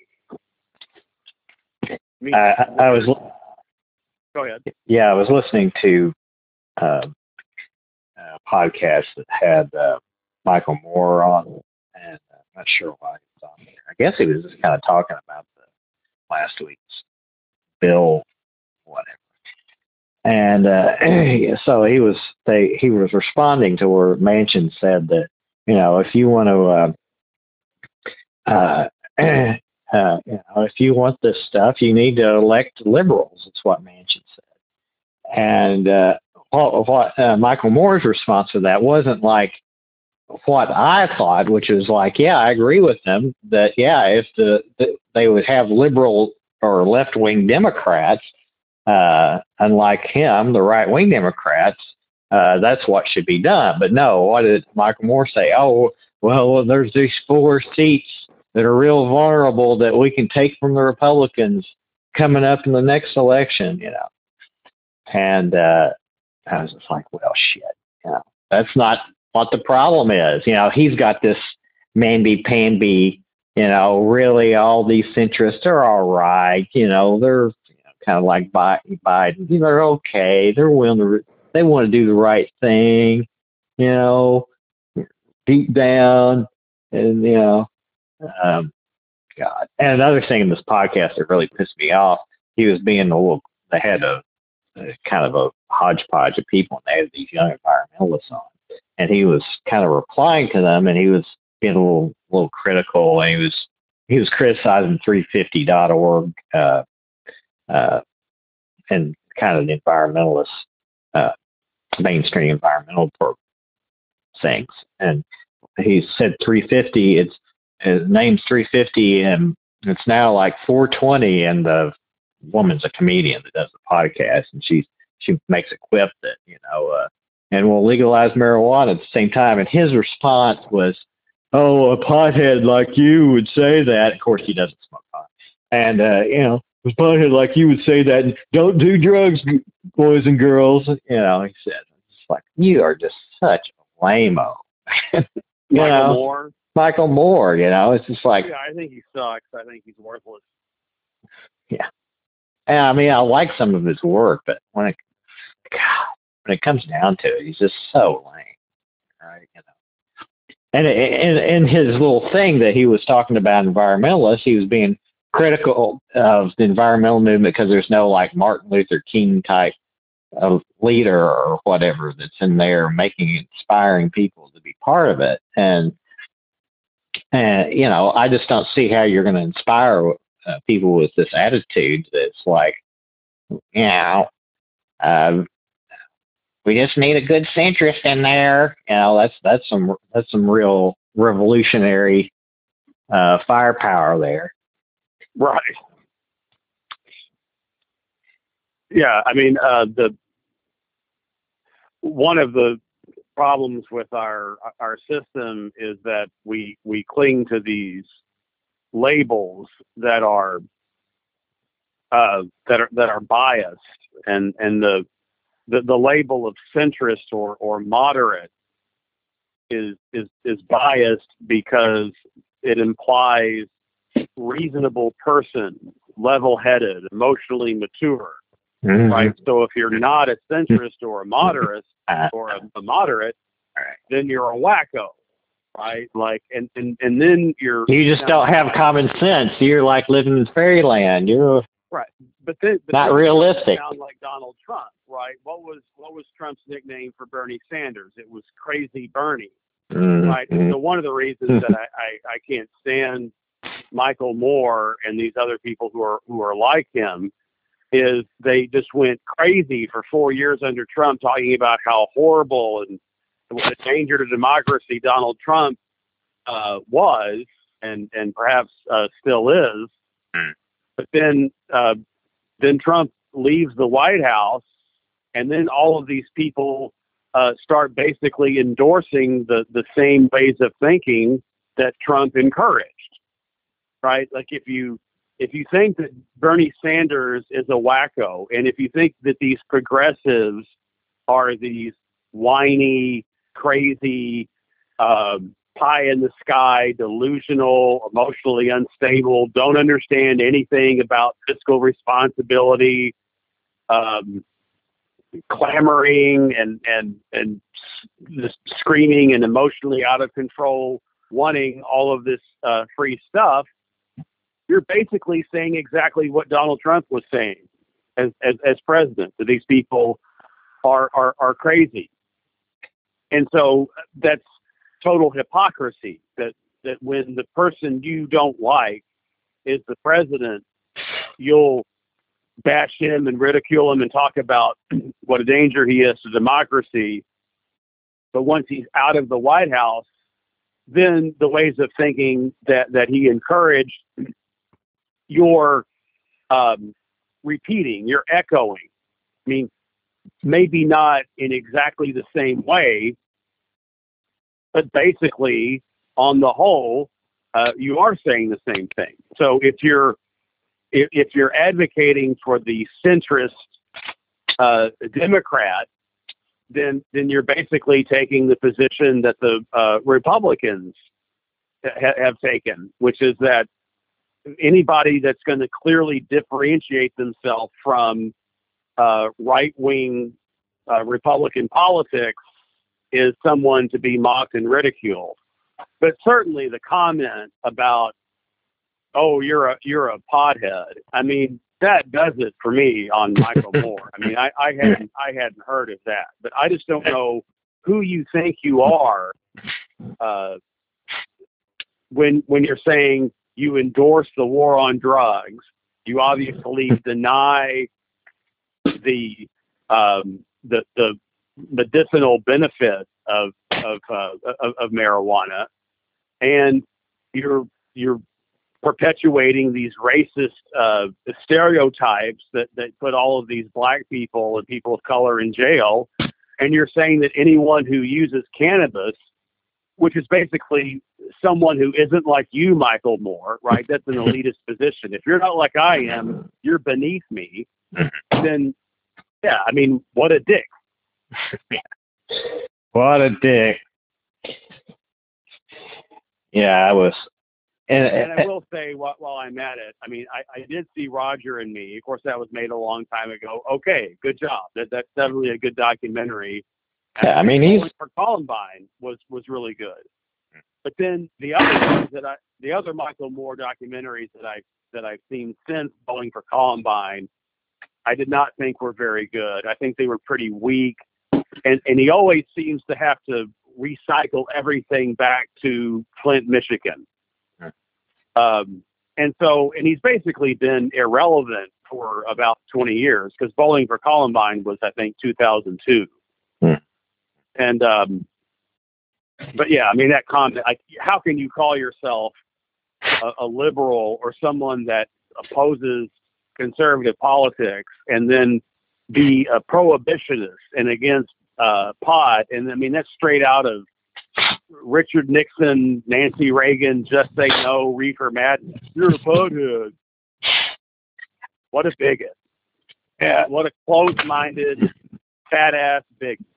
I mean, I was. Go ahead. Yeah, I was listening to a podcast that had Michael Moore on, and I'm not sure why he was on there. I guess he was just kind of talking about the last week's bill, whatever. And so he was responding to where Manchin said that, if you want to, if you want this stuff, you need to elect liberals. That's what Manchin said. And what Michael Moore's response to that wasn't like what I thought, which was like, yeah, I agree with them that, yeah, if they would have liberal or left-wing Democrats, unlike him, the right-wing Democrats, that's what should be done. But no, what did Michael Moore say? Oh, well, there's these 4 seats that are real vulnerable that we can take from the Republicans coming up in the next election, And I was just like, well, shit, that's not what the problem is. He's got this mamby-pamby, really all these centrists are all right. They're kind of like Biden. They're okay. They're willing they want to do the right thing, deep down. And, God. And another thing in this podcast that really pissed me off, he was being they had a kind of a hodgepodge of people, and they had these young environmentalists on. And he was kind of replying to them, and he was being a little critical, and he was criticizing 350.org and kind of the environmentalist, mainstream environmental things. And he said 350, his name's 350, and it's now like 420, and the woman's a comedian that does the podcast, and she makes a quip that, and we'll legalize marijuana at the same time. And his response was, oh, a pothead like you would say that. Of course, he doesn't smoke pot. And, a pothead like you would say that. And don't do drugs, boys and girls. He said, it's like, you are just such a lame-o. Michael Moore, it's just like. Yeah, I think he sucks. I think he's worthless. Yeah. And I mean, I like some of his work, but when it comes down to it, he's just so lame, right? And his little thing that he was talking about environmentalists, he was being critical of the environmental movement because there's no like Martin Luther King type of leader or whatever that's in there inspiring people to be part of it. And I just don't see how you're going to inspire people with this attitude that's like, we just need a good centrist in there. That's some real revolutionary firepower there. Right. Yeah, I mean, one of the problems with our system is that we cling to these labels that are biased, and the label of centrist or moderate is biased because it implies reasonable person, level-headed, emotionally mature. Mm-hmm. Right. So if you're not a centrist or a moderate, then you're a wacko. right? Like, and then you just don't have common sense. You're like living in fairyland. You're right, but not realistic. Sound like Donald Trump, right? What was Trump's nickname for Bernie Sanders? It was Crazy Bernie, right? And so one of the reasons that I can't stand Michael Moore and these other people who are like him is they just went crazy for 4 years under Trump, talking about how horrible and what a danger to democracy Donald Trump was, and perhaps still is. But then Trump leaves the White House, and then all of these people start basically endorsing the same ways of thinking that Trump encouraged, right? Like if you think that Bernie Sanders is a wacko, and if you think that these progressives are these whiny, crazy, pie in the sky, delusional, emotionally unstable, don't understand anything about fiscal responsibility, clamoring and just screaming and emotionally out of control, wanting all of this free stuff, you're basically saying exactly what Donald Trump was saying as president, that these people are crazy. And so that's total hypocrisy, that when the person you don't like is the president, you'll bash him and ridicule him and talk about what a danger he is to democracy. But once he's out of the White House, then the ways of thinking that he encouraged, you're repeating, you're echoing. I mean, maybe not in exactly the same way, but basically, on the whole, you are saying the same thing. So if you're advocating for the centrist Democrat, then you're basically taking the position that the Republicans have taken, which is that anybody that's going to clearly differentiate themselves from right-wing Republican politics is someone to be mocked and ridiculed. But certainly the comment about, oh, you're a pothead, I mean, that does it for me on Michael Moore. I mean, I hadn't heard of that, but I just don't know who you think you are when you're saying you endorse the war on drugs. You obviously deny the medicinal benefit of marijuana, and you're perpetuating these racist stereotypes that put all of these black people and people of color in jail. And you're saying that anyone who uses cannabis, which is basically someone who isn't like you, Michael Moore, right? That's an elitist position. If you're not like I am, you're beneath me. Then, yeah, I mean, what a dick. What a dick. Yeah, I was. And I will say, while I'm at it, I mean, I did see Roger and Me. Of course, that was made a long time ago. Okay, good job. That's definitely a good documentary. And yeah, I mean, he's for Columbine was really good. But then the other Michael Moore documentaries that I've seen since Bowling for Columbine, I did not think were very good. I think they were pretty weak, and he always seems to have to recycle everything back to Flint, Michigan. And he's basically been irrelevant for about 20 years, because Bowling for Columbine was, I think, 2002. And, but yeah, I mean, that comment, like, how can you call yourself a liberal or someone that opposes conservative politics and then be a prohibitionist and against pot? And I mean, that's straight out of Richard Nixon, Nancy Reagan, Just Say No, Reefer Madness. You're a pothead. What a bigot. Yeah, what a closed-minded, fat-ass bigot.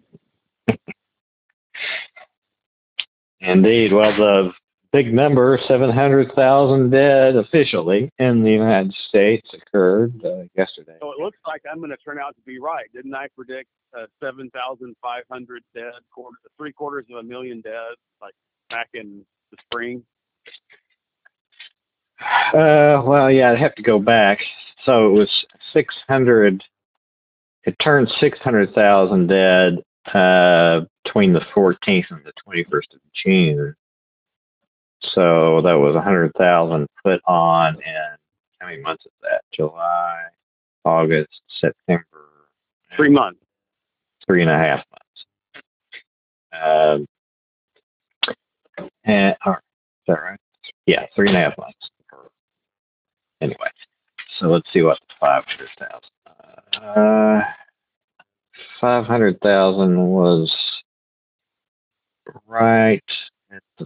Indeed. Well, the big number, 700,000 dead officially in the United States, occurred yesterday. So it looks like I'm going to turn out to be right. Didn't I predict 7,500 dead, 750,000 dead? Like, back in the spring? Well, yeah, I'd have to go back. So it was 600. It turned 600,000 dead between the 14th and the 21st of June. So that was 100,000 put on in, how many months is that? July, August, September. 3 months. 3.5 months. Is that right? Yeah, 3.5 months. Anyway, so let's see what 500,000. 500,000 was right at the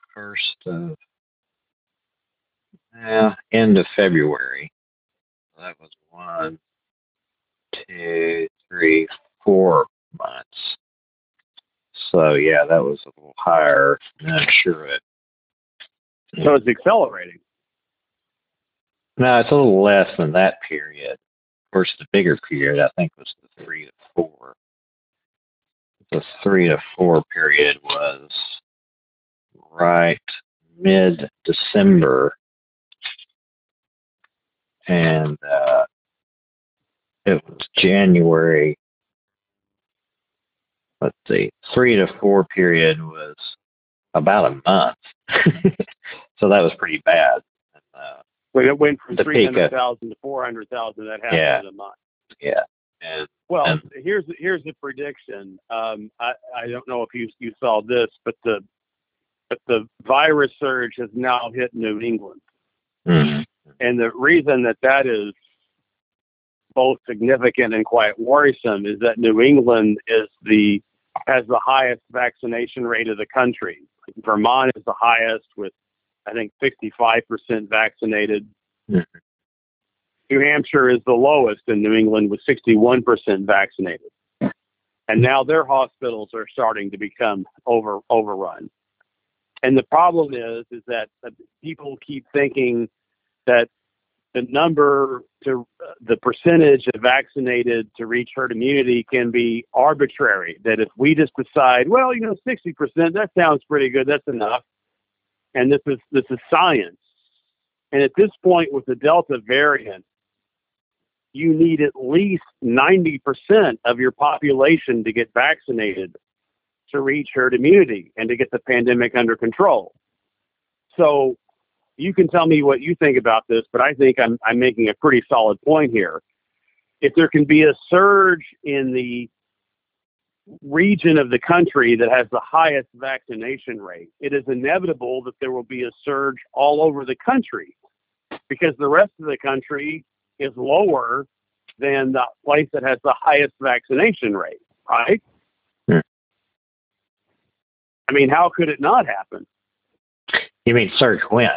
end of February. That was 1, 2, 3, 4 months. So yeah, that was a little higher. I'm sure it. So it's accelerating. No, it's a little less than that period. Of course, the bigger period I think was the 3 to 4. The 3 to 4 period was right mid-December, and it was January. Let's see, 3 to 4 period was about a month, so that was pretty bad. Well, it went from 300,000 to 400,000. That happened in a month. Yeah. Here's the prediction. I don't know if you saw this, but the virus surge has now hit New England, and the reason that is both significant and quite worrisome is that New England has the highest vaccination rate of the country. Vermont is the highest with, I think, 65% vaccinated. Mm-hmm. New Hampshire is the lowest in New England with 61% vaccinated. And now their hospitals are starting to become overrun. And the problem is that people keep thinking that the percentage of vaccinated to reach herd immunity can be arbitrary. That if we just decide, 60%, that sounds pretty good, that's enough. And this is science. And at this point with the Delta variant, you need at least 90% of your population to get vaccinated to reach herd immunity and to get the pandemic under control. So you can tell me what you think about this, but I think I'm making a pretty solid point here. If there can be a surge in the region of the country that has the highest vaccination rate, it is inevitable that there will be a surge all over the country because the rest of the country is lower than the place that has the highest vaccination rate, right? Hmm. I mean, how could it not happen? You mean surge when?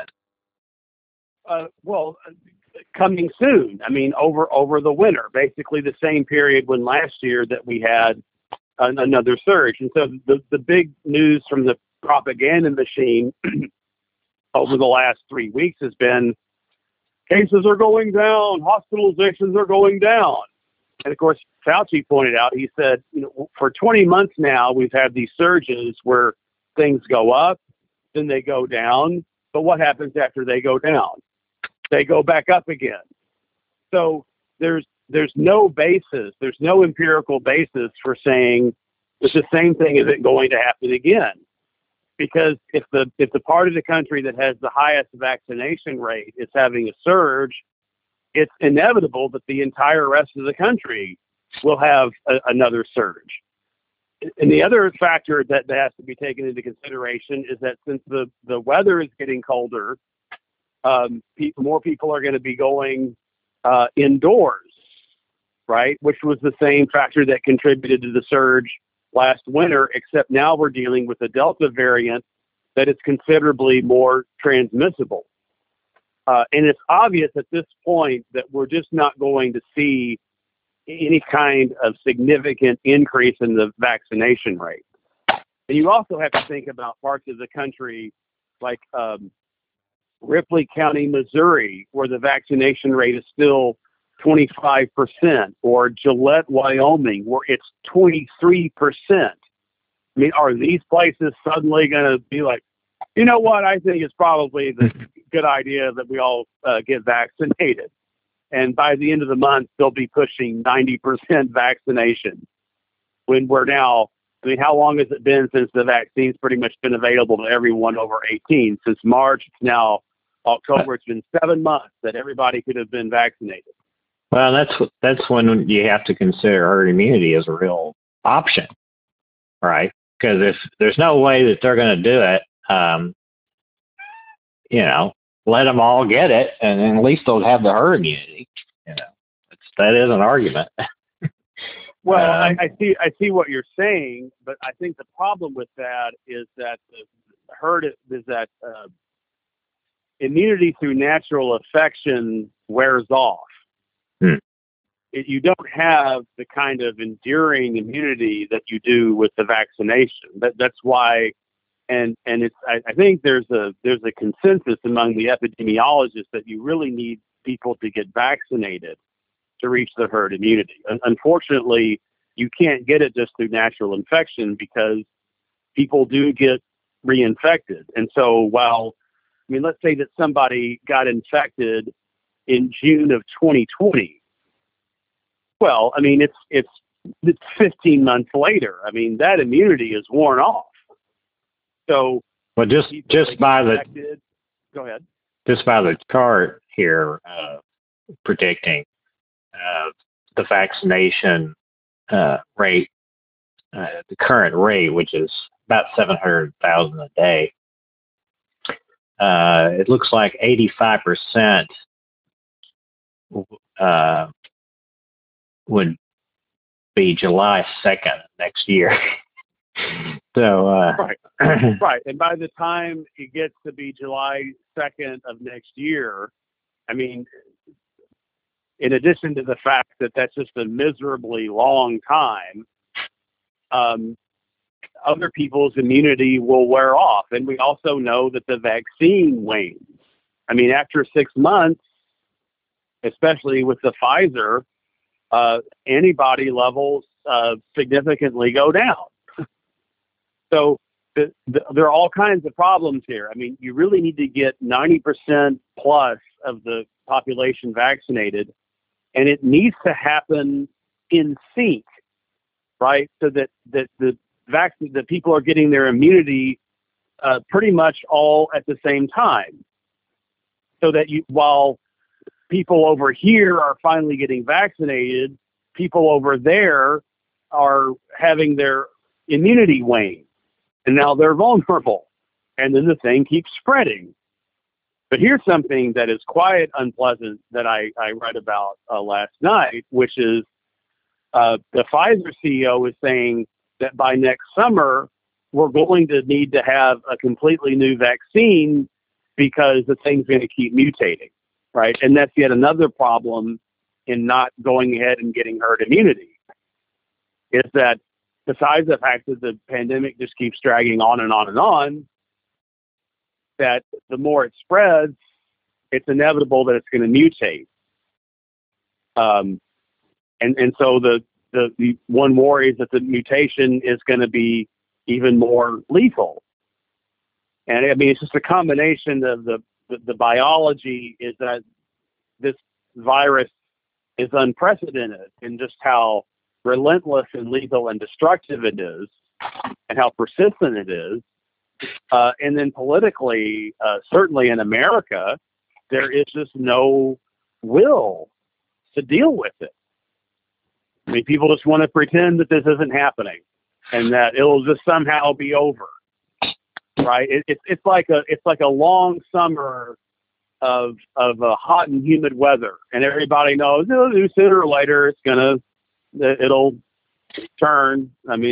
Coming soon. I mean, over the winter, basically the same period when last year that we had another surge. And so the big news from the propaganda machine over the last 3 weeks has been cases are going down, hospitalizations are going down. And of course, Fauci pointed out, he said, for 20 months now, we've had these surges where things go up, then they go down. But what happens after they go down? They go back up again. So there's no basis, there's no empirical basis for saying it's the same thing isn't going to happen again. Because if the part of the country that has the highest vaccination rate is having a surge, it's inevitable that the entire rest of the country will have another surge. And the other factor that has to be taken into consideration is that since the weather is getting colder, more people are going to be going indoors, right? Which was the same factor that contributed to the surge last winter, except now we're dealing with a Delta variant that is considerably more transmissible. And it's obvious at this point that we're just not going to see any kind of significant increase in the vaccination rate. And you also have to think about parts of the country like Ripley County, Missouri, where the vaccination rate is still 25%, or Gillette, Wyoming, where it's 23%. I mean, are these places suddenly going to be like, You know what? I think it's probably the good idea that we all get vaccinated. And by the end of the month, they'll be pushing 90% vaccination. When we're now, I mean, how long has it been since the vaccine's pretty much been available to everyone over 18? Since March, it's now October. It's been 7 months that everybody could have been vaccinated. Well, that's when you have to consider herd immunity as a real option, right? Because if there's no way that they're going to do it, let them all get it, and then at least they'll have the herd immunity. That is an argument. Well, I see what you're saying, but I think the problem with that is that immunity through natural affection wears off. You don't have the kind of enduring immunity that you do with the vaccination. That's why, and it's I think there's a consensus among the epidemiologists that you really need people to get vaccinated to reach the herd immunity. Unfortunately, you can't get it just through natural infection because people do get reinfected. And so let's say that somebody got infected in June of 2020. Well, I mean, it's 15 months later. I mean, that immunity is worn off. So, well, just by go ahead. Just by the chart here, predicting the vaccination rate, the current rate, which is about 700,000 a day. It looks like 85% would be July 2nd next year. So right. And by the time it gets to be July 2nd of next year, I mean, in addition to the fact that that's just a miserably long time, other people's immunity will wear off. And we also know that the vaccine wanes. I mean, after 6 months, especially with the Pfizer, antibody levels significantly go down. So there are all kinds of problems here. I mean, you really need to get 90% plus of the population vaccinated, and it needs to happen in sync, right? So that the people are getting their immunity pretty much all at the same time. So that while people over here are finally getting vaccinated, people over there are having their immunity wane. And now they're vulnerable. And then the thing keeps spreading. But here's something that is quite unpleasant that I read about last night, which is the Pfizer CEO is saying that by next summer, we're going to need to have a completely new vaccine because the thing's going to keep mutating, right? And that's yet another problem in not going ahead and getting herd immunity, is that besides the fact that the pandemic just keeps dragging on and on and on, that the more it spreads, it's inevitable that it's going to mutate. And so the one worry is that the mutation is going to be even more lethal. And I mean, it's just a combination of the biology is that this virus is unprecedented in just how relentless and lethal and destructive it is and how persistent it is. And then politically, certainly in America, there is just no will to deal with it. I mean, people just want to pretend that this isn't happening and that it'll just somehow be over, right? It's like a long summer of hot and humid weather, and everybody knows sooner or later it'll turn. I mean,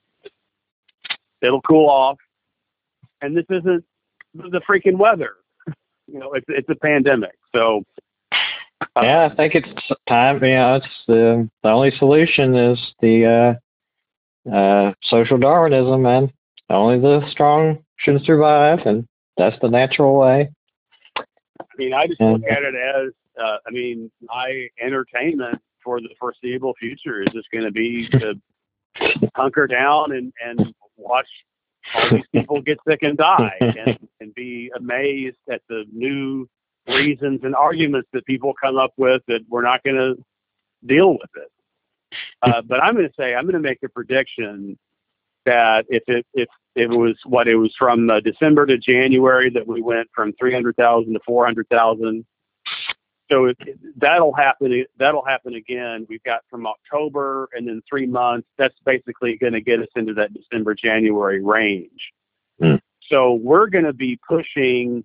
it'll cool off, and this isn't the freaking weather. It's a pandemic. So yeah, I think it's time. It's the only solution is the social Darwinism, man. Only the strong should survive, and that's the natural way. I mean, I just look at it as, my entertainment for the foreseeable future is just going to be to hunker down and watch all these people get sick and die, and be amazed at the new reasons and arguments that people come up with that we're not going to deal with it. But I'm going to make a prediction that if it was from December to January that we went from 300,000 to 400,000. So that'll happen. That'll happen again. We've got from October and then 3 months. That's basically going to get us into that December, January range. Mm. So we're going to be pushing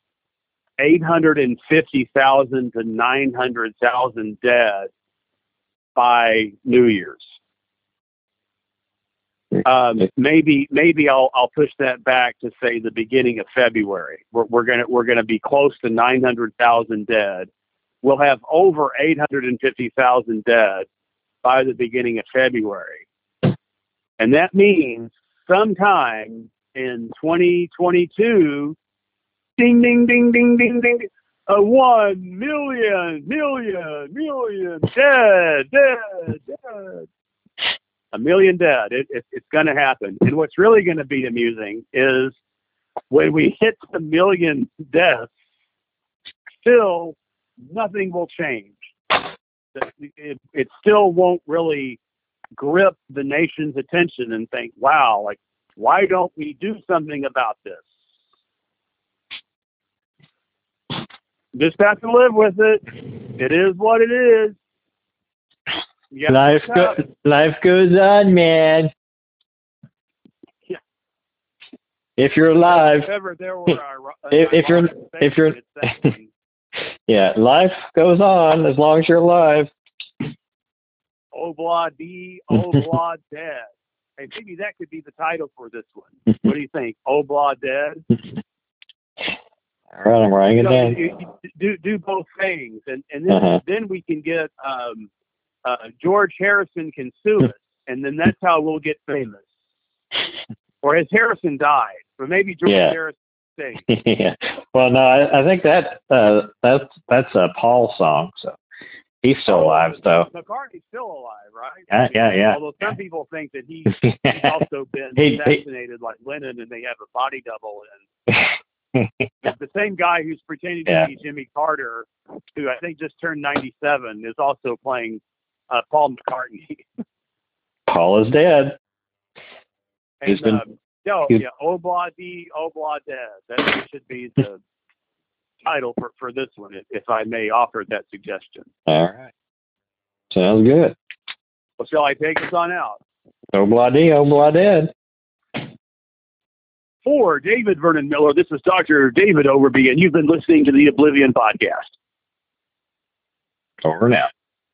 850,000 to 900,000 dead by New Year's. Maybe I'll push that back to say the beginning of February. We're gonna be close to 900,000 dead. We'll have over 850,000 dead by the beginning of February, and that means sometime in 2022, ding ding ding ding ding ding, 1 million dead. 1 million dead. It's going to happen. And what's really going to be amusing is when we hit the 1 million deaths, still nothing will change. It still won't really grip the nation's attention and think, wow, like, why don't we do something about this? Just have to live with it. It is what it is. Life goes on, man. Yeah. If you're alive, if you're yeah, life goes on as long as you're alive. Obla-dee, Obla dead. Hey, maybe that could be the title for this one. What do you think? Obla dead. All right, I'm writing it down. Do both things, and then we can get George Harrison can sue us, and then that's how we'll get famous. Or has Harrison died? But maybe George Harrison. Yeah. Well, no, I think that's a Paul song, so he's still alive. So McCartney's still alive, right? Yeah. Although some people think that he's also been assassinated like Lennon, and they have a body double. And the same guy who's pretending to be Jimmy Carter, who I think just turned 97, is also playing Paul McCartney. Paul is dead. And, he's been. Obla-dee, Obla dead. That should be the title for this one, if I may offer that suggestion. All right. Sounds good. Well, shall I take us on out? Obla-dee, Obla dead. For David Vernon Miller, this is Dr. David Overby, and you've been listening to the Oblivion Podcast. Over now.